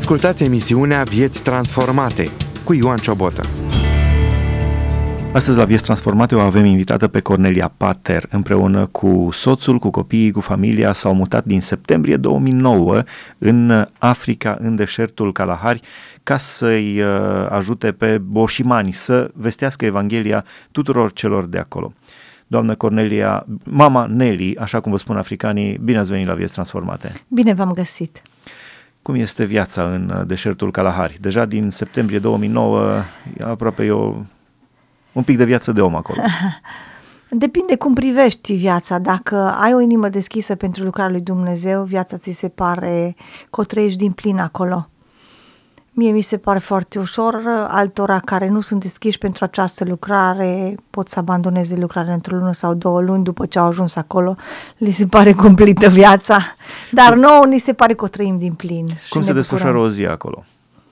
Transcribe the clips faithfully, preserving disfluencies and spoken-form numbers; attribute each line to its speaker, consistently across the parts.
Speaker 1: Ascultați emisiunea Vieți Transformate cu Ioan Ciobotă.
Speaker 2: Astăzi la Vieți Transformate o avem invitată pe Cornelia Pater. Împreună cu soțul, cu copiii, cu familia s-au mutat din septembrie două mii nouă în Africa, în deșertul Kalahari, ca să-i ajute pe boșimani să vestească Evanghelia tuturor celor de acolo. Doamnă Cornelia, mama Nelly, așa cum vă spun africanii, bine ați venit la Vieți Transformate.
Speaker 3: Bine v-am găsit.
Speaker 2: Cum este viața în deșertul Kalahari? Deja din septembrie două mii nouă, aproape eu... Un pic de viață de om acolo.
Speaker 3: Depinde cum privești viața. Dacă ai o inimă deschisă pentru lucrarea lui Dumnezeu, viața ți se pare că o trăiești din plin acolo. Mie mi se pare foarte ușor, altora care nu sunt deschiși pentru această lucrare pot să abandoneze lucrarea într-o lună sau două luni după ce au ajuns acolo. Li se pare cumplită viața, dar nouă ni se pare că o trăim din plin.
Speaker 2: Cum se desfășoară o zi acolo?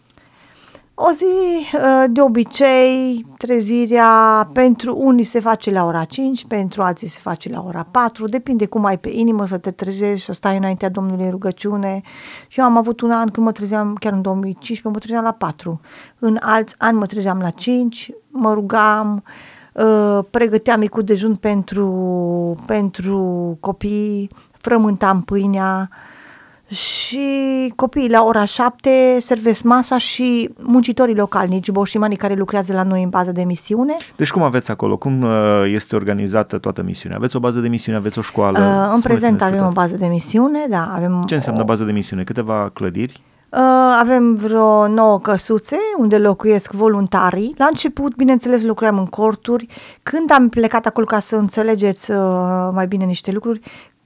Speaker 3: O zi, de obicei, trezirea pentru unii se face la ora cinci, pentru alții se face la ora patru, depinde cum ai pe inimă să te trezești, să stai înaintea Domnului în rugăciune. Eu am avut un an când mă trezeam, chiar în două mii cincisprezece, mă trezeam la patru. În alți ani mă trezeam la cinci, mă rugam, pregăteam micul dejun pentru, pentru copii, frământam pâinea, și copiii la ora șapte servesc masa și muncitorii localnici, boșimanii care lucrează la noi în bază de misiune.
Speaker 2: Deci cum aveți acolo? Cum este organizată toată misiunea? Aveți o bază de misiune? Aveți o școală?
Speaker 3: Uh, în prezent avem o bază de misiune, da. Avem
Speaker 2: Ce înseamnă
Speaker 3: o...
Speaker 2: bază de misiune? Câteva clădiri?
Speaker 3: Uh, avem vreo nouă căsuțe unde locuiesc voluntarii. La început, bineînțeles, lucrăm în corturi. Când am plecat acolo, ca să înțelegeți uh, mai bine niște lucruri,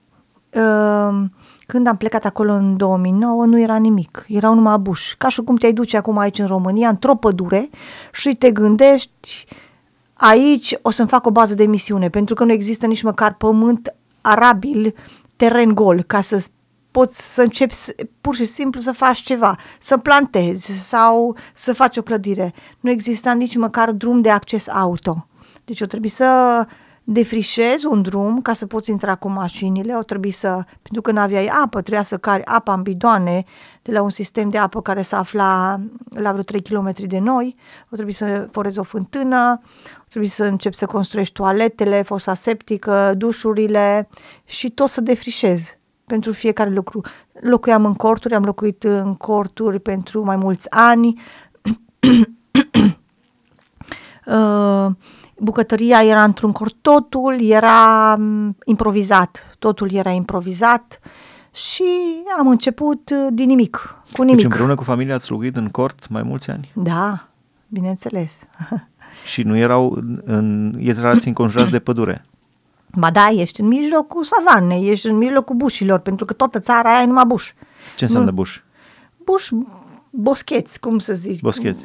Speaker 3: uh, când am plecat acolo în două mii nouă, nu era nimic, erau numai buși. Ca și cum te-ai duce acum aici în România, într-o pădure și te gândești, aici o să-mi fac o bază de misiune, pentru că nu există nici măcar pământ arabil, teren gol, ca să poți să începi pur și simplu să faci ceva, să plantezi sau să faci o clădire. Nu exista nici măcar drum de acces auto. Deci o trebuie să... defrișezi un drum ca să poți intra cu mașinile, o trebuie să, pentru că n-aveai apă, trebuia să cari apa în bidoane de la un sistem de apă care se afla la vreo trei kilometri de noi, o trebuie să forezi o fântână, o trebuie să începi să construiești toaletele, fosa septică, dușurile și tot să defrișezi pentru fiecare lucru. Locuiam în corturi, am locuit în corturi pentru mai mulți ani. uh, Bucătăria era într-un cort, totul era improvizat, totul era improvizat și am început din nimic, cu nimic.
Speaker 2: Deci împreună cu familia ați locuit în cort mai mulți ani?
Speaker 3: Da, bineînțeles.
Speaker 2: Și nu erau, în, erați înconjurați de pădure?
Speaker 3: Ba da, ești în mijlocul savanei, ești în mijlocul bușilor, pentru că toată țara aia e numai buș.
Speaker 2: Ce înseamnă buș?
Speaker 3: Buș, boscheți, cum să zic.
Speaker 2: Boscheți.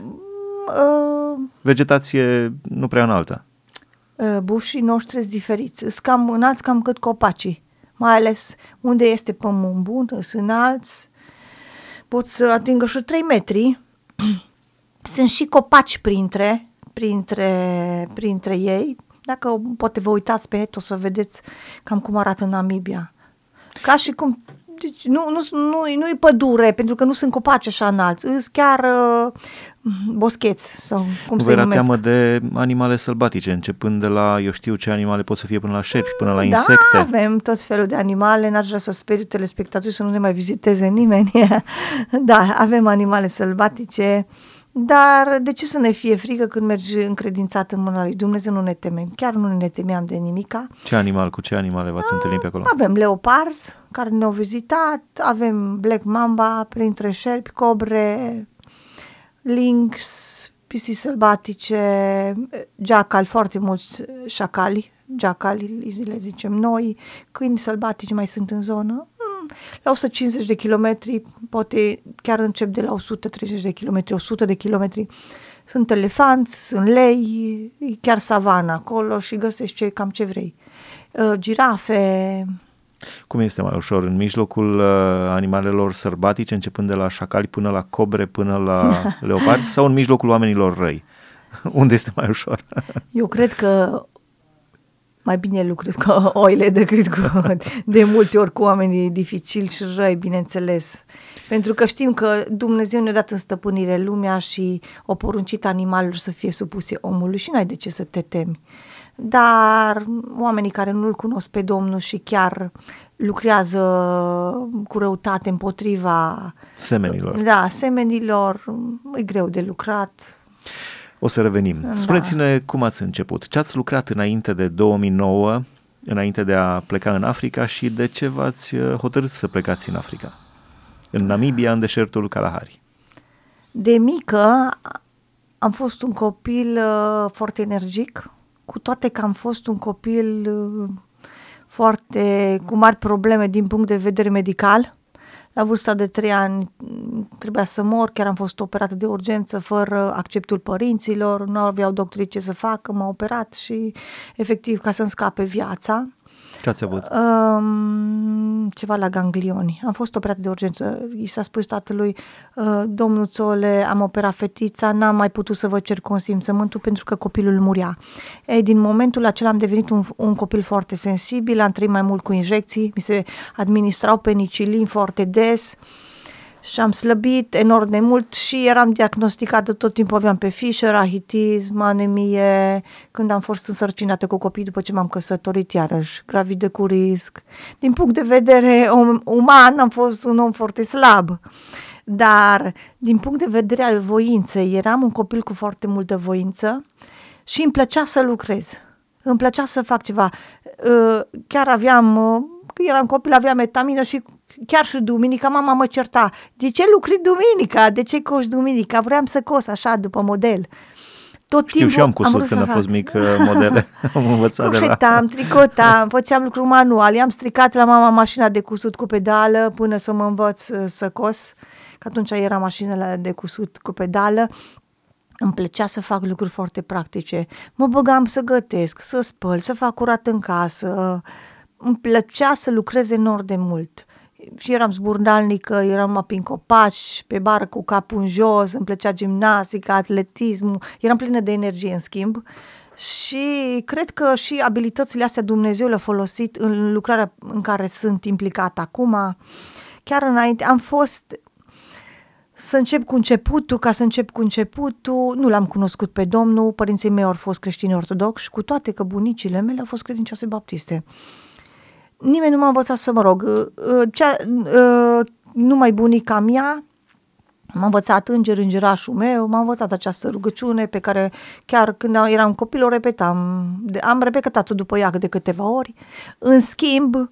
Speaker 3: Uh,
Speaker 2: Vegetație nu prea înaltă.
Speaker 3: Uh, bușii noștri sunt diferiți, sunt cam înalți cam cât copacii, mai ales unde este pământ bun, sunt înalți, pot să atingă și trei metri. Sunt și copaci printre, printre, printre ei. Dacă poate vă uitați pe net, o să vedeți cam cum arată Namibia. Ca și cum... Deci nu, nu, nu, nu e pădure, pentru că nu sunt copaci așa înalți, sunt chiar uh, boscheți sau cum se numesc.
Speaker 2: Vă era teamă de animale sălbatice, începând de la, eu știu ce animale pot să fie, până la șerpi, până la
Speaker 3: da,
Speaker 2: insecte.
Speaker 3: Da, avem tot felul de animale, n-aș vrea să speriu telespectatorii să nu ne mai viziteze nimeni. Da, avem animale sălbatice, dar de ce să ne fie frică când mergi încredințat în mâna lui Dumnezeu? Nu ne temem, chiar nu ne temeam de nimica.
Speaker 2: Ce animal, cu ce animale v-ați întâlnit pe acolo?
Speaker 3: Avem leoparzi care ne-au vizitat, avem black mamba printre șerpi, cobre, lynx, pisici sălbatice, jacal, foarte mulți șacali, jacali le zicem noi, câini sălbatici mai sunt în zonă. La o sută cincizeci de kilometri, poate chiar încep de la o sută treizeci de kilometri, o sută de kilometri. Sunt elefanți, sunt lei, e chiar savana acolo și găsești ce, cam ce vrei. Uh, girafe.
Speaker 2: Cum este mai ușor? În mijlocul uh, animalelor sălbatice, începând de la șacali până la cobre, până la leoparzi, sau în mijlocul oamenilor răi? Unde este mai ușor?
Speaker 3: Eu cred că mai bine lucrez cu oile decât cu, de multe ori cu oamenii dificili și răi, bineînțeles. Pentru că știm că Dumnezeu ne-a dat în stăpânire lumea și o poruncit animalelor să fie supuse omului și n-ai de ce să te temi. Dar oamenii care nu-L cunosc pe Domnul și chiar lucrează cu răutate împotriva
Speaker 2: semenilor,
Speaker 3: da, semenilor, e greu de lucrat.
Speaker 2: O să revenim.
Speaker 3: Da.
Speaker 2: Spuneți-ne cum ați început. Ce ați lucrat înainte de două mii nouă, înainte de a pleca în Africa și de ce v-ați hotărât să plecați în Africa? În Namibia, în deșertul Kalahari.
Speaker 3: De mică am fost un copil uh, foarte energic, cu toate că am fost un copil uh, foarte cu mari probleme din punct de vedere medical. La vârsta de trei ani trebuia să mor, chiar am fost operată de urgență fără acceptul părinților, nu aveau doctorii ce să facă, m-au operat și efectiv ca să-mi scape viața.
Speaker 2: Ce ați avut?
Speaker 3: Um, ceva la ganglioni. Am fost operată de urgență. I s-a spus tatălui, uh, domnul Țole, am operat fetița, n-am mai putut să vă cer consimțământul pentru că copilul muria. Ei, din momentul acela am devenit un, un copil foarte sensibil, am trăit mai mult cu injecții, mi se administrau penicilin foarte des și am slăbit enorm de mult și eram diagnosticată, tot timpul aveam pe fișă, rahitism, anemie, când am fost însărcinată cu copii după ce m-am căsătorit iarăși, gravidă cu risc. Din punct de vedere om, uman am fost un om foarte slab, dar din punct de vedere al voinței eram un copil cu foarte multă voință și îmi plăcea să lucrez, îmi plăcea să fac ceva. Chiar aveam, când eram copil, aveam etamină și chiar și duminica, mama mă certa. De ce lucri duminica? De ce coși duminica? Vreau să cos așa, după model. Tot
Speaker 2: Știu și eu am cusut când am fost mic modele. Am învățat de la...
Speaker 3: Croșetam, tricotam, făceam lucru manual. I-am stricat la mama mașina de cusut cu pedală până să mă învăț să cos. Că atunci era mașinile de cusut cu pedală. Îmi plăcea să fac lucruri foarte practice. Mă băgam să gătesc, să spăl, să fac curat în casă. Îmi plăcea să lucrez enorm de mult. Și eram zburdalnică, eram prin copaci, pe bară cu capul în jos, îmi plăcea gimnastica, atletismul, eram plină de energie în schimb și cred că și abilitățile astea Dumnezeu le-a folosit în lucrarea în care sunt implicată acum. Chiar înainte am fost, să încep cu începutul, ca să încep cu începutul, nu l-am cunoscut pe Domnul, părinții mei au fost creștini ortodoxi, cu toate că bunicile mele au fost credincioase baptiste. Nimeni nu m-a învățat să mă rog. Cea, numai bunica mea m-a învățat înger, îngerașul meu, m-a învățat această rugăciune pe care chiar când eram copil o repetam. Am repetat-o după ea de câteva ori. În schimb,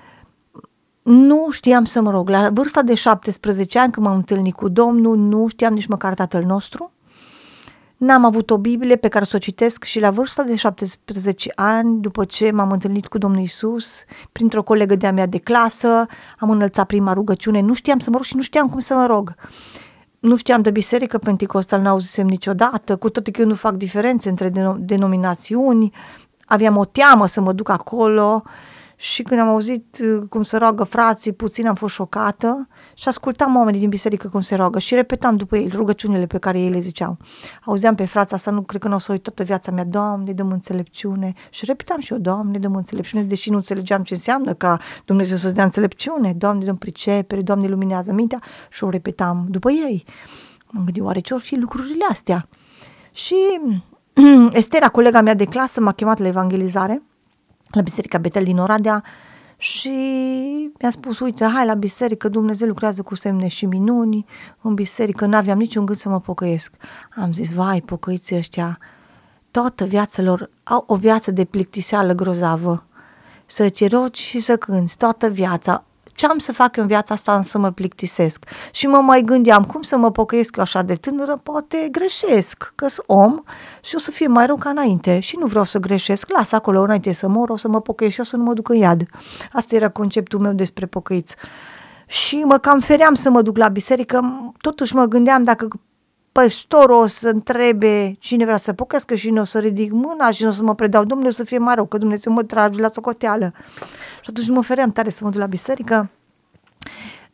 Speaker 3: nu știam să mă rog. La vârsta de șaptesprezece ani, când m-am întâlnit cu Domnul, nu știam nici măcar Tatăl nostru. N-am avut o Biblie pe care să o citesc și la vârsta de șaptesprezece ani, după ce m-am întâlnit cu Domnul Iisus, printr-o colegă de-a mea de clasă, am înălțat prima rugăciune, nu știam să mă rog și nu știam cum să mă rog. Nu știam de biserică penticostal, n-auzisem niciodată, cu toate că eu nu fac diferențe între denominațiuni, aveam o teamă să mă duc acolo. Și când am auzit cum se roagă frații, puțin am fost șocată și ascultam oamenii din biserică cum se roagă și repetam după ei rugăciunile pe care ei le ziceau. Auzeam pe frața asta, nu cred că nu o să uit toată viața mea, Doamne, dă-mi înțelepciune. Și repetam și eu, Doamne, dă-mi înțelepciune, deși nu înțelegeam ce înseamnă ca Dumnezeu să-ți dea înțelepciune. Doamne, dă-mi pricepere, Doamne, luminează mintea și o repetam după ei. M-am gândit, oare ce or fi lucrurile astea? Și Estera, colega mea de clasă, m-a chemat la evangelizare la Biserica Betel din Oradea și mi-a spus, uite, hai la biserică, Dumnezeu lucrează cu semne și minuni, în biserică n-aveam niciun gând să mă pocăiesc. Am zis, vai, pocăiții ăștia, toată viața lor au o viață de plictiseală grozavă, să-ți rogi și să cânți toată viața. Ce am să fac eu în viața asta să mă plictisesc? Și mă mai gândeam, cum să mă pocăiesc eu așa de tânără? Poate greșesc, că-s om și o să fie mai rău ca înainte și nu vreau să greșesc, las acolo înainte să mor, o să mă pocăiesc și o să nu mă duc în iad. Asta era conceptul meu despre pocăiți. Și mă cam feream să mă duc la biserică, totuși mă gândeam dacă păstorul o să întrebe cine vrea să pocăiască și nu o să ridic mâna și nu o să mă predau, Domnule, o să fie mai rău, că Dumnezeu mă trage la socoteală. Și atunci mă feream tare să mă duc la biserică.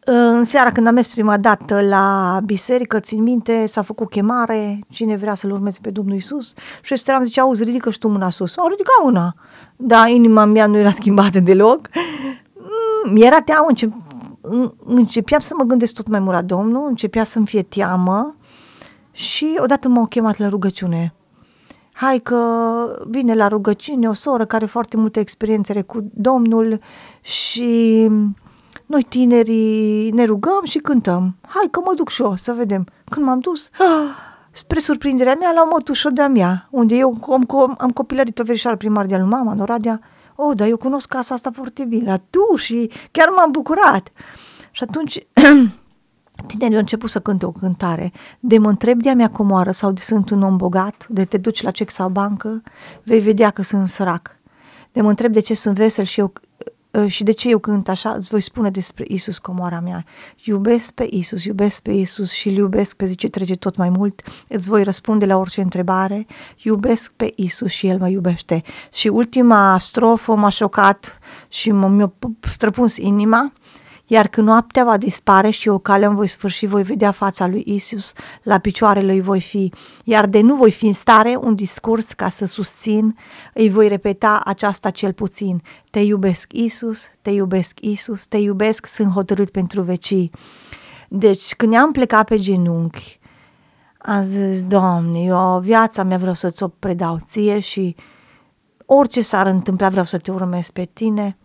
Speaker 3: În seara când am mers prima dată la biserică, țin minte, s-a făcut chemare, cine vrea să-L urmeze pe Domnul Iisus și esteram, zice, auzi, ridică și tu mâna sus. Au ridicat mâna, dar inima mea nu era schimbată deloc. Mi-era teamă, încep, începeam să mă gândesc tot mai mult la Domnul, începea să-mi fie teamă și odată m-au chemat la rugăciune. Hai că vine la rugăciune o soră care are foarte multe experiențe cu Domnul și noi tinerii ne rugăm și cântăm. Hai că mă duc și eu să vedem. Când m-am dus, ah, spre surprinderea mea, la o mătușă de-a mea, unde eu am, am copilărit o verișoară primar de-a lui mama, în Oradea. Oh, dar eu cunosc casa asta foarte bine, la tu, și chiar m-am bucurat. Și atunci tinerii au început să cânte o cântare. De mă întreb de-a mea comoară sau de sunt un om bogat, de te duci la cec sau bancă, vei vedea că sunt sărac. De mă întreb de ce sunt vesel și eu și de ce eu cânt așa, îți voi spune despre Iisus, comoara mea. Iubesc pe Iisus, iubesc pe Iisus și îl iubesc pe zi ce trece tot mai mult. Îți voi răspunde la orice întrebare. Iubesc pe Iisus și El mă iubește. Și ultima strofă m-a șocat și m-a străpuns inima. Iar când noaptea va dispare și o cale îmi voi sfârși, voi vedea fața lui Iisus, la picioarele lui voi fi. Iar de nu voi fi în stare un discurs ca să susțin, îi voi repeta aceasta cel puțin. Te iubesc, Iisus, te iubesc, Iisus, te iubesc, sunt hotărât pentru vecii. Deci când am plecat pe genunchi, am zis, Doamne, eu viața mea vreau să ți-o predau ție și orice s-ar întâmpla vreau să te urmez pe tine.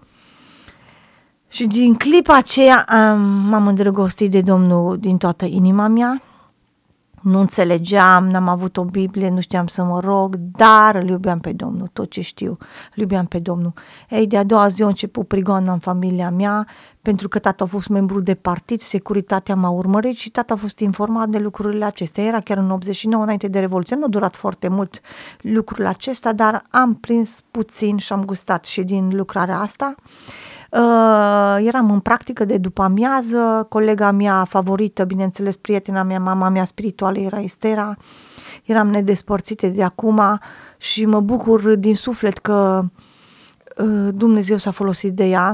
Speaker 3: Și din clipa aceea am, m-am îndrăgostit de Domnul din toată inima mea. Nu înțelegeam, n-am avut o Biblie, nu știam să mă rog, dar îl iubeam pe Domnul, tot ce știu, îl iubeam pe Domnul. Ei, de-a doua zi a început prigoana în familia mea, pentru că tata a fost membru de partid, securitatea m-a urmărit și tata a fost informat de lucrurile acestea. Era chiar în optzeci și nouă, înainte de Revoluție, nu a durat foarte mult lucrul acesta, dar am prins puțin și am gustat și din lucrarea asta. Uh, eram în practică de după amiază, colega mea favorită, bineînțeles prietena mea, mama mea spirituală era Estera, eram nedespărțite de acum și mă bucur din suflet că uh, Dumnezeu s-a folosit de ea.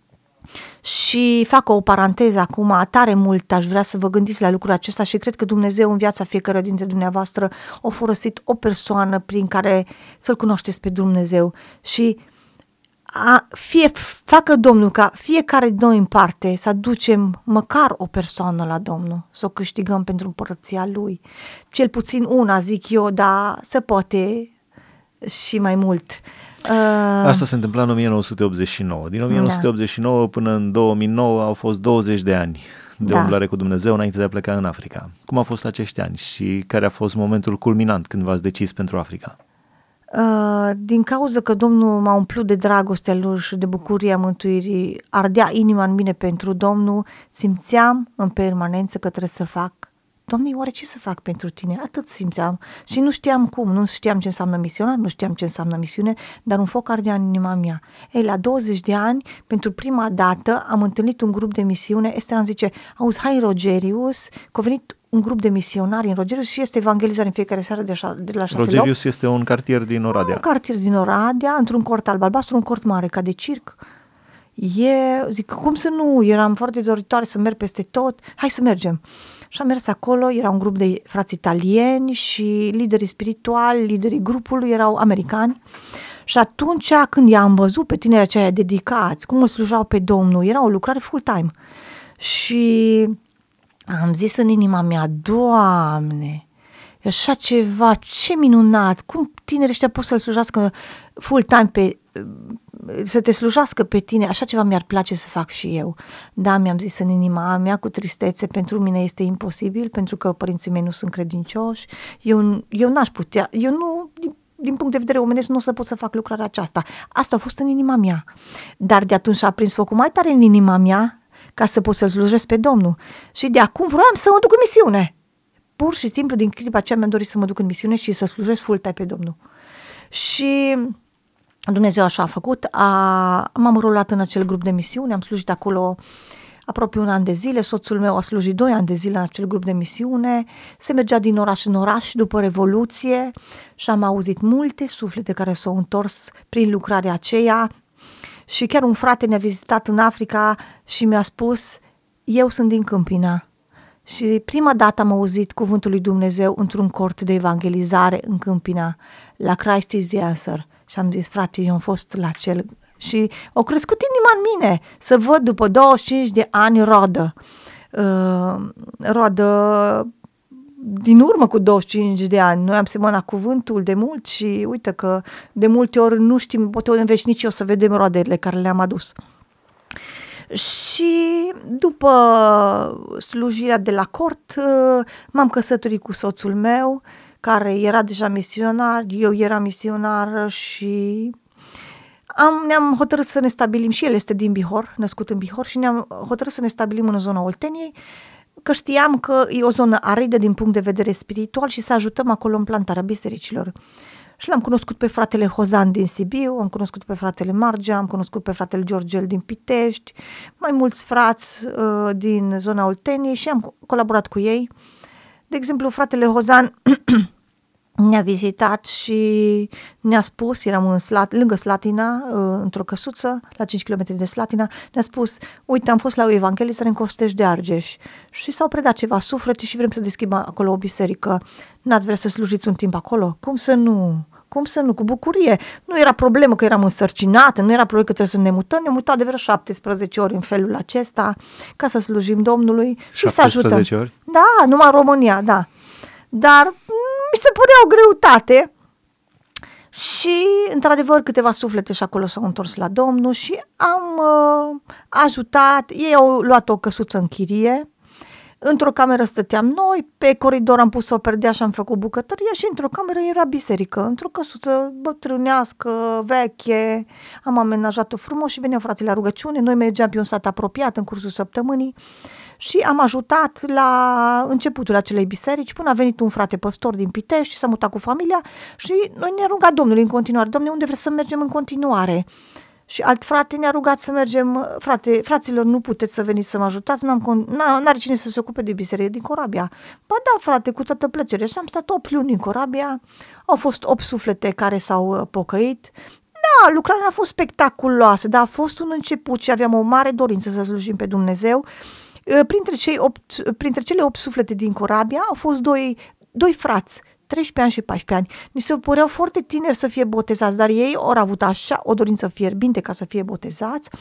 Speaker 3: Și fac o paranteză acum, tare mult aș vrea să vă gândiți la lucrul acesta și cred că Dumnezeu în viața fiecare dintre dumneavoastră a folosit o persoană prin care să-L cunoașteți pe Dumnezeu și A, fie, facă Domnul ca fiecare de noi în parte să aducem măcar o persoană la Domnul, să o câștigăm pentru împărăția Lui. Cel puțin una, zic eu, dar se poate și mai mult. Uh,
Speaker 2: Asta se întâmpla în o mie nouă sute optzeci și nouă. Din o mie nouă sute optzeci și nouă da. Până în două mii nouă au fost douăzeci de ani de da. umblare cu Dumnezeu înainte de a pleca în Africa. Cum au fost acești ani și care a fost momentul culminant când v-ați decis pentru Africa?
Speaker 3: Uh, din cauza că Domnul m-a umplut de dragostea Lui și de bucuria mântuirii, ardea inima în mine pentru Domnul, simțeam în permanență că trebuie să fac. Doamne, oare ce să fac pentru tine? Atât simțeam și nu știam cum, nu știam ce înseamnă misionar, nu știam ce înseamnă misiune, dar un foc ardea în inima mea. Ei, la douăzeci de ani, pentru prima dată, am întâlnit un grup de misiune. Estera îmi zice, auzi, hai în Rogerius, că a venit un grup de misionari în Rogerius și este evangelizare în fiecare seară de, șa- de la șase
Speaker 2: Rogerius
Speaker 3: loc.
Speaker 2: este un cartier din Oradea. Un
Speaker 3: cartier din Oradea, într-un cort alb-albastru, un cort mare, ca de circ. E, zic, cum să nu, eram foarte doritoare să merg peste tot, hai să mergem. Și am mers acolo, era un grup de frați italieni și liderii spirituali, liderii grupului erau americani. Și atunci când i-am văzut pe tinerii aceia dedicați, cum îl slujau pe Domnul, era o lucrare full-time. Și am zis în inima mea, Doamne, e așa ceva, ce minunat, cum tinerii ăștia pot să-l slujească full-time pe... să te slujească pe tine, așa ceva mi-ar place să fac și eu. Da, mi-am zis în inima mea cu tristețe, pentru mine este imposibil, pentru că părinții mei nu sunt credincioși, eu, eu n-aș putea, eu nu, din, din punct de vedere omenesc, nu o să pot să fac lucrarea aceasta. Asta a fost în inima mea. Dar de atunci a prins focul mai tare în inima mea, ca să pot să-L slujesc pe Domnul. Și de acum vroiam să mă duc în misiune. Pur și simplu, din clipa aceea mi-am dorit să mă duc în misiune și să slujesc full-time pe Domnul. Și Dumnezeu așa a făcut, a, m-am rulat în acel grup de misiune, am slujit acolo aproape un an de zile, soțul meu a slujit doi ani de zile în acel grup de misiune, se mergea din oraș în oraș după Revoluție și am auzit multe suflete care s-au întors prin lucrarea aceea și chiar un frate ne-a vizitat în Africa și mi-a spus, eu sunt din Câmpina și prima dată am auzit cuvântul lui Dumnezeu într-un cort de evangelizare în Câmpina, la Christ is the Answer. Și am zis, frate, eu am fost la cel... Și au crescut inima în mine să văd după douăzeci și cinci de ani rodă. Uh, rodă din urmă cu douăzeci și cinci de ani. Noi am semănat cuvântul de mult și uite că de multe ori nu știm, poate în veșnicie o să vedem roadele care le-am adus. Și după slujirea de la cort m-am căsătorit cu soțul meu, care era deja misionar, eu eram misionară și am, ne-am hotărât să ne stabilim, și el este din Bihor, născut în Bihor, și ne-am hotărât să ne stabilim în zona Olteniei, că știam că e o zonă aridă din punct de vedere spiritual și să ajutăm acolo în plantarea bisericilor. Și l-am cunoscut pe fratele Hozan din Sibiu, am cunoscut pe fratele Margea, am cunoscut pe fratele Georgel din Pitești, mai mulți frați uh, din zona Olteniei și am colaborat cu ei. De exemplu, fratele Hozan ne-a vizitat și ne-a spus, eram în Slat, lângă Slatina, într-o căsuță, la cinci kilometri de Slatina, ne-a spus, uite, am fost la o evanghelizare în Costești de Argeș și s-au predat ceva suflete și vrem să deschidem acolo o biserică. N-ați vrea să slujiți un timp acolo? Cum să nu? Cum să nu? Cu bucurie. Nu era problemă că eram însărcinată, nu era problemă că trebuie să ne mutăm, ne-am mutat de vreo șaptesprezece ori în felul acesta ca să slujim Domnului și să ajutăm.
Speaker 2: Ori?
Speaker 3: Da, numai în România, da. Dar mi se părea o greutate și, într-adevăr, câteva suflete și acolo s-au întors la Domnul și am uh, ajutat. Ei au luat o căsuță în chirie, într-o cameră stăteam noi, pe coridor am pus o perdea și am făcut bucătărie și într-o cameră era biserică, într-o căsuță bătrânească, veche, am amenajat-o frumos și veneau frații la rugăciune, noi mergeam pe un sat apropiat în cursul săptămânii și am ajutat la începutul acelei biserici până a venit un frate păstor din Pitești și s-a mutat cu familia și noi ne-a rugat Domnului în continuare, Doamne, unde vreți să mergem în continuare? Și alt frate ne-a rugat să mergem, frate, fraților, nu puteți să veniți să mă ajutați, n-am, n-are cine să se ocupe de biserică din Corabia. Ba da, frate, cu toată plăcere. Și am stat opt luni în Corabia, au fost opt suflete care s-au pocăit. Da, lucrarea a fost spectaculoasă, dar a fost un început și aveam o mare dorință să slujim pe Dumnezeu. Printre, cei opt, printre cele opt suflete din Corabia au fost doi, doi frați, treisprezece ani și paisprezece ani. Ni se păreau foarte tineri să fie botezați, dar ei au avut așa o dorință fierbinte ca să fie botezați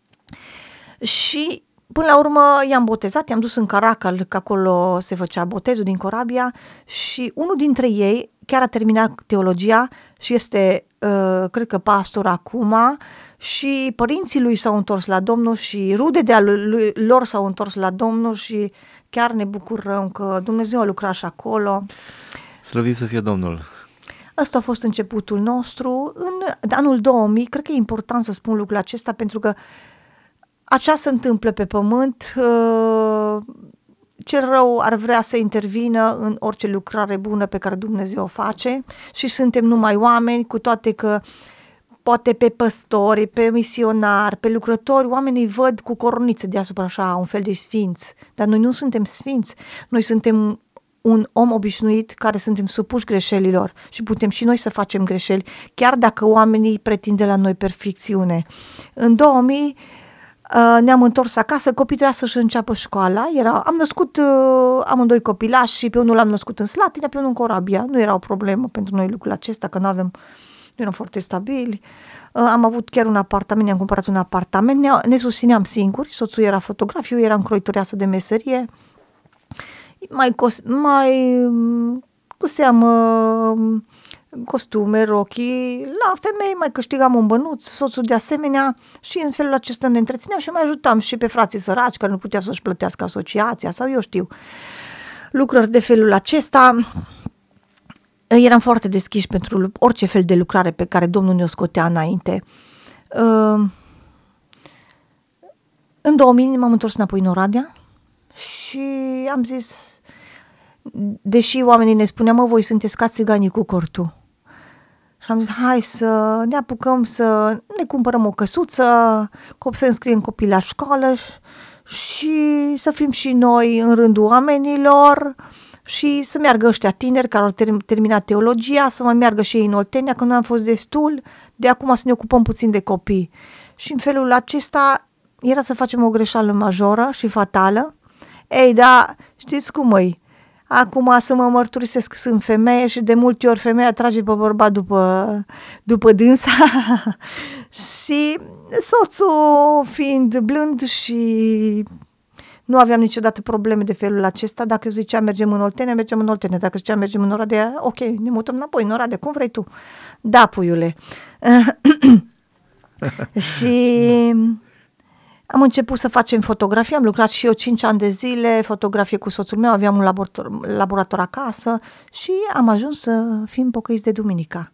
Speaker 3: și până la urmă i-am botezat, i-am dus în Caracal, că acolo se făcea botezul din Corabia și unul dintre ei chiar a terminat teologia și este, uh, cred că pastor acum și părinții lui s-au întors la Domnul și rude de-a lui, lor s-au întors la Domnul și chiar ne bucurăm că Dumnezeu a lucrat și acolo.
Speaker 2: Slăvit să fie Domnul!
Speaker 3: Ăsta a fost începutul nostru. În anul două mii, cred că e important să spun lucrul acesta, pentru că așa se întâmplă pe pământ. Cel rău ar vrea să intervină în orice lucrare bună pe care Dumnezeu o face și suntem numai oameni, cu toate că poate pe păstori, pe misionari, pe lucrători, oamenii văd cu coroniță deasupra așa, un fel de sfinți, dar noi nu suntem sfinți, noi suntem un om obișnuit care suntem supuși greșelilor și putem și noi să facem greșeli, chiar dacă oamenii pretind de la noi perfecțiune. În două mii uh, ne-am întors acasă, copiii trebuia să-și înceapă școala, era, am născut uh, amândoi copilași și pe unul l-am născut în Slatina, pe unul în Corabia, nu era o problemă pentru noi lucrul acesta, că nu avem, nu eram foarte stabili. Uh, am avut chiar un apartament, ne-am cumpărat un apartament, ne, ne susțineam singuri, soțul era fotograf, eu eram croitoreasă de meserie, mai, cos, mai cuseam uh, costume, rochii, la femei mai câștigam un bănuț, soțul de asemenea și în felul acesta ne întrețineam și mai ajutam și pe frații săraci care nu puteau să-și plătească asociația sau eu știu, lucrări de felul acesta. Eram foarte deschiși pentru orice fel de lucrare pe care Domnul ne-o scotea înainte. Uh, în două mii m-am întors înapoi în Oradea și am zis, deși oamenii ne spuneau, mă, voi sunteți ca țiganii cu cortul. Și am zis, hai să ne apucăm să ne cumpărăm o căsuță, să înscriem copii la școală și să fim și noi în rândul oamenilor și să meargă ăștia tineri care au terminat teologia, să mai meargă și ei în Oltenia, că noi am fost destul, de acum să ne ocupăm puțin de copii. Și în felul acesta era să facem o greșeală majoră și fatală. Ei, da, știți cum îi? Acum să mă mărturisesc, sunt femeie și de multe ori femeia trage pe bărbat după, după dânsa și soțul fiind blând și nu aveam niciodată probleme de felul acesta. Dacă eu ziceam mergem în Oltenia, mergem în Oltenia. Dacă ziceam mergem în Oradea, ok, ne mutăm înapoi în Oradea, cum vrei tu. Da, puiule. Și am început să facem fotografii, am lucrat și eu cinci ani de zile, fotografie cu soțul meu, aveam un laborator, laborator acasă și am ajuns să fim pocăiți de duminica.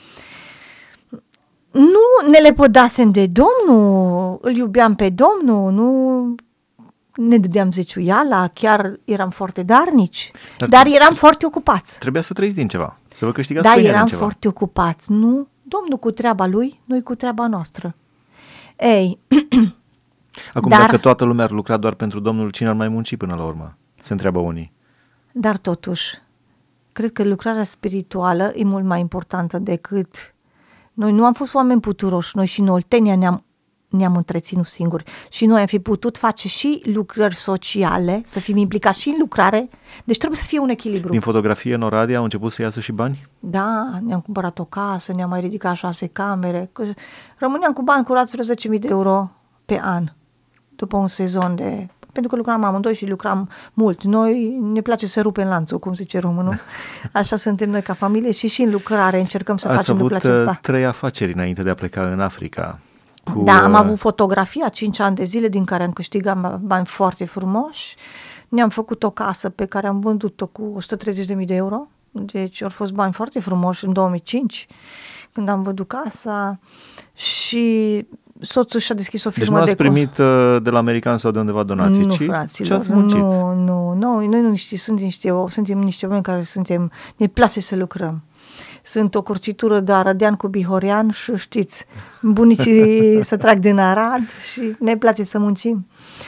Speaker 3: Nu ne lepădasem de Domnul, îl iubeam pe Domnul, nu ne dădeam zeciuiala, chiar eram foarte darnici, dar, dar eram foarte ocupați.
Speaker 2: Trebuia să trăiți din ceva, să vă câștigați
Speaker 3: da,
Speaker 2: pâinea
Speaker 3: eram
Speaker 2: din ceva.
Speaker 3: foarte ocupați, nu? Domnul cu treaba lui, noi cu treaba noastră. Ei...
Speaker 2: Acum, dar, dacă toată lumea ar lucra doar pentru Domnul, cine ar mai munci până la urmă? Se întreabă unii.
Speaker 3: Dar totuși, cred că lucrarea spirituală e mult mai importantă decât... Noi nu am fost oameni puturoși, noi și în Oltenia ne-am, ne-am întreținut singuri și noi am fi putut face și lucrări sociale, să fim implicați și în lucrare, deci trebuie să fie un echilibru.
Speaker 2: Din fotografie în Oradea au început să iasă și bani?
Speaker 3: Da, ne-am cumpărat o casă, ne-am mai ridicat șase camere, că rămâneam cu bani curați vreo zece mii de euro pe an. După un sezon de... Pentru că lucram amândoi și lucram mult. Noi ne place să rupem lanțul, cum zice românul. Așa suntem noi ca familie și și în lucrare încercăm să
Speaker 2: Ați
Speaker 3: facem lucrul acesta.
Speaker 2: Ați avut trei afaceri înainte de a pleca în Africa. Cu...
Speaker 3: Da, am avut fotografia, cinci ani de zile, din care am câștigat bani foarte frumoși. Ne-am făcut o casă pe care am vândut-o cu o sută treizeci de mii de euro. Deci au fost bani foarte frumoși în două mii cinci, când am vândut casa și... Soțul și-a deschis o firmă de...
Speaker 2: Deci nu ați primit uh, de la american sau de undeva donații,
Speaker 3: nu,
Speaker 2: ci
Speaker 3: fraților,
Speaker 2: ce-ați muncit? Nu,
Speaker 3: nu, nu, noi nu niște, sunt niște, suntem niște oameni care suntem, ne place să lucrăm. Sunt o curcitură de arădean cu bihorian și știți, bunicii se trag din Arad și ne place să muncim.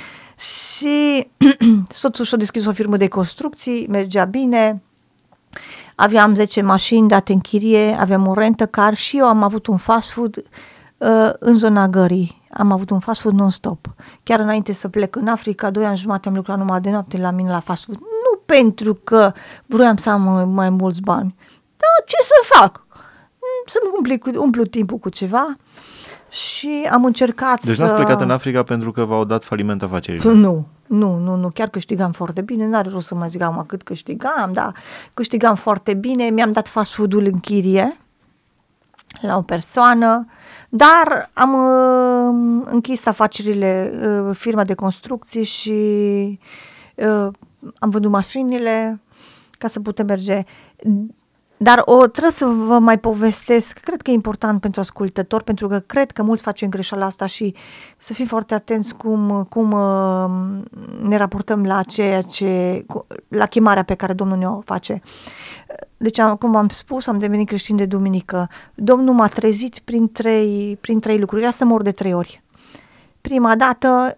Speaker 3: Și soțul și-a deschis o firmă de construcții, mergea bine, aveam zece mașini date în chirie, aveam o rentă car și eu am avut un fast food în zona gării. Am avut un fast food non-stop. Chiar înainte să plec în Africa, doi ani jumate am lucrat numai de noapte la mine la fast food. Nu pentru că vroiam să am mai mulți bani. Dar ce să fac? Să-mi umplu, umplu timpul cu ceva și am încercat
Speaker 2: deci
Speaker 3: să...
Speaker 2: Deci n-ați plecat în Africa pentru că v-au dat faliment afacerile?
Speaker 3: Nu, nu, nu, nu. Chiar câștigam foarte bine. N-are rost să mă zic acum cât câștigam, dar câștigam foarte bine. Mi-am dat fast food-ul în chirie la o persoană, dar am uh, închis afacerile, uh, firma de construcții și uh, am vândut mașinile ca să putem merge. Dar o, trebuie să vă mai povestesc, cred că e important pentru ascultători, pentru că cred că mulți facem greșeala asta și să fim foarte atenți cum, cum uh, ne raportăm la ceea ce, la chemarea pe care Domnul ne-o face. Deci, cum am spus, am devenit creștin de duminică. Domnul m-a trezit prin trei, prin trei lucruri. Era să mor de trei ori. Prima dată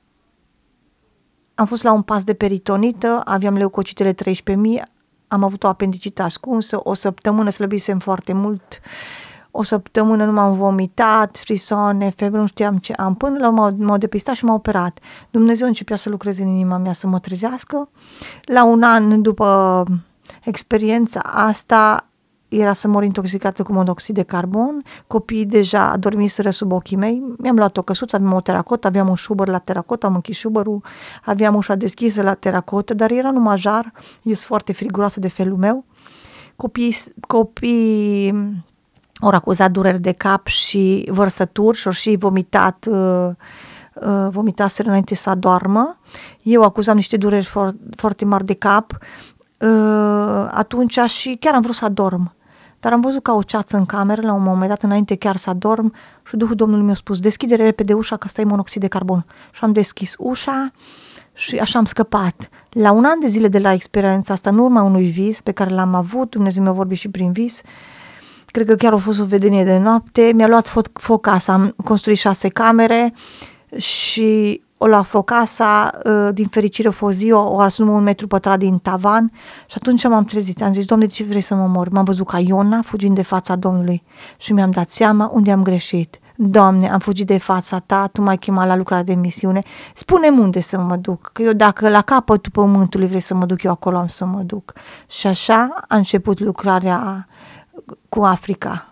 Speaker 3: am fost la un pas de peritonită, aveam leucocitele treisprezece mii, am avut o apendicită ascunsă, o săptămână slăbisem foarte mult, o săptămână nu m-am vomitat, frisoane, febră, nu știam ce am. Până la urmă m-au depistat și m-au operat. Dumnezeu începea să lucreze în inima mea, să mă trezească. La un an după experiența asta era să mor intoxicată cu monoxid de carbon, copiii deja adormiseră sub ochii mei, mi-am luat o căsuță, aveam o teracotă, aveam un șubăr la teracotă, am închis șubărul, aveam ușa deschisă la teracotă, dar era numai jar, eu sunt foarte friguroasă de felul meu. Copiii, copiii au acuzat dureri de cap și vărsături și au și vomitat, uh, uh, vomitaseră înainte să adormă. Eu acuzam niște dureri for, foarte mari de cap, uh, atunci și chiar am vrut să adorm. Dar am văzut ca o ceață în cameră, la un moment dat, înainte chiar să adorm, și Duhul Domnului mi-a spus, deschide repede ușa, că ăsta e monoxid de carbon. Și am deschis ușa și așa am scăpat. La un an de zile de la experiența asta, în urma unui vis pe care l-am avut, Dumnezeu mi-a vorbit și prin vis, cred că chiar a fost o vedenie de noapte, mi-a luat foc, foc casa, am construit șase camere și o luat foc casa, din fericire a fost ziua, o ars numai un metru pătrat din tavan și atunci m-am trezit, am zis, Doamne, de ce vrei să mă mor? M-am văzut ca Iona fugind de fața Domnului și mi-am dat seama unde am greșit. Doamne, am fugit de fața Ta, Tu m-ai chemat la lucrare de misiune, spune-mi unde să mă duc, că eu dacă la capătul pământului vrei să mă duc, eu acolo am să mă duc. Și așa a început lucrarea cu Africa.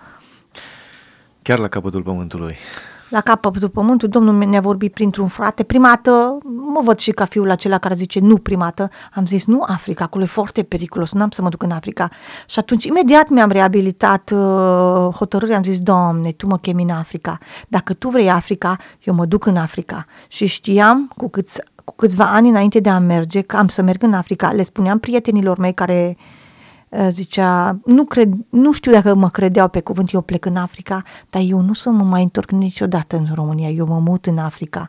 Speaker 2: Chiar la capătul pământului.
Speaker 3: La capătul pământului, Domnul ne-a vorbit printr-un frate. Prima dată mă văd și ca fiul acela care zice nu prima dată. Am zis nu Africa, acolo e foarte periculos, nu am să mă duc în Africa. Și atunci imediat mi-am reabilitat uh, hotărârea, am zis Doamne, Tu mă chemi în Africa. Dacă Tu vrei Africa, eu mă duc în Africa. Și știam cu, câți, cu câțiva ani înainte de a merge că am să merg în Africa. Le spuneam prietenilor mei care zicea, nu, cred, nu știu dacă mă credeau pe cuvânt, eu plec în Africa, dar eu nu să mă mai întorc niciodată în România, eu mă mut în Africa.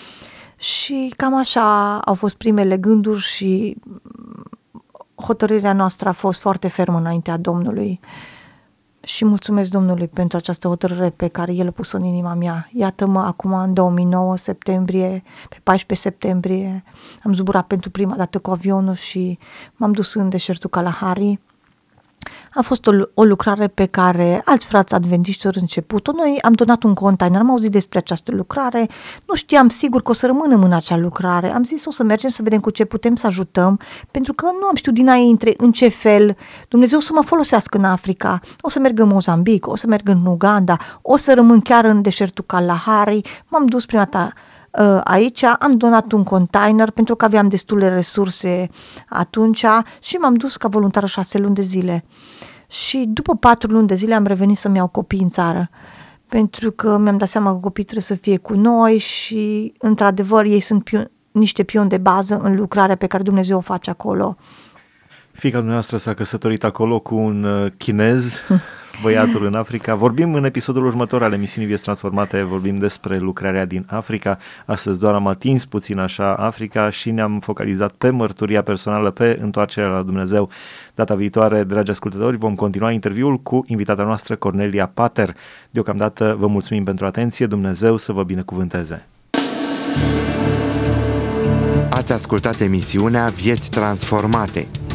Speaker 3: Și cam așa au fost primele gânduri și hotărârea noastră a fost foarte fermă înaintea Domnului. Și mulțumesc Domnului pentru această hotărâre pe care El a pus-o în inima mea. Iată-mă, acum în două mii nouă, septembrie, pe paisprezece septembrie, am zburat pentru prima dată cu avionul și m-am dus în deșertul Kalahari. A fost o, o lucrare pe care alți frați adventiști au început-o. Noi am donat un container, am auzit despre această lucrare, nu știam sigur că o să rămânem în acea lucrare. Am zis o să mergem să vedem cu ce putem să ajutăm, pentru că nu am știut dinainte în ce fel Dumnezeu să mă folosească în Africa. O să merg în Mozambic, o să merg în Uganda, o să rămân chiar în deșertul Kalahari. M-am dus prima dată aici, am donat un container pentru că aveam destule resurse atunci și m-am dus ca voluntară șase luni de zile. Și după patru luni de zile am revenit să-mi iau copii în țară, pentru că mi-am dat seama că copiii trebuie să fie cu noi și, într-adevăr, ei sunt pion, niște pioni de bază în lucrarea pe care Dumnezeu o face acolo.
Speaker 2: Fiica dumneavoastră s-a căsătorit acolo cu un chinez, băiatul în Africa. Vorbim în episodul următor al emisiunii Vieți Transformate, vorbim despre lucrarea din Africa. Astăzi doar am atins puțin așa Africa și ne-am focalizat pe mărturia personală, pe întoarcerea la Dumnezeu. Data viitoare, dragi ascultători, vom continua interviul cu invitata noastră, Cornelia Pater. Deocamdată vă mulțumim pentru atenție, Dumnezeu să vă binecuvânteze.
Speaker 1: Ați ascultat emisiunea Vieți Transformate.